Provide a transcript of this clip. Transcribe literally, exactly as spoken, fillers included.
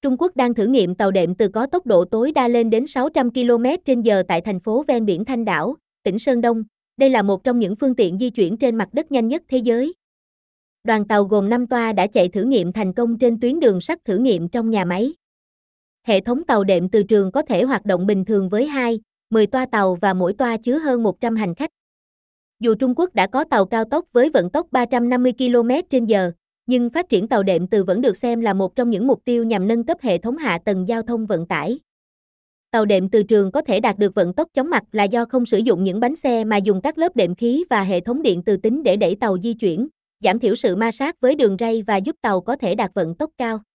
Trung Quốc đang thử nghiệm tàu đệm từ có tốc độ tối đa lên đến sáu trăm ki lô mét trên giờ tại thành phố ven biển Thanh Đảo, tỉnh Sơn Đông. Đây là một trong những phương tiện di chuyển trên mặt đất nhanh nhất thế giới. Đoàn tàu gồm năm toa đã chạy thử nghiệm thành công trên tuyến đường sắt thử nghiệm trong nhà máy. Hệ thống tàu đệm từ trường có thể hoạt động bình thường với hai, mười toa tàu và mỗi toa chứa hơn một trăm hành khách. Dù Trung Quốc đã có tàu cao tốc với vận tốc ba trăm năm mươi ki lô mét trên giờ, nhưng phát triển tàu đệm từ vẫn được xem là một trong những mục tiêu nhằm nâng cấp hệ thống hạ tầng giao thông vận tải. Tàu đệm từ trường có thể đạt được vận tốc chóng mặt là do không sử dụng những bánh xe mà dùng các lớp đệm khí và hệ thống điện từ tính để đẩy tàu di chuyển, giảm thiểu sự ma sát với đường ray và giúp tàu có thể đạt vận tốc cao.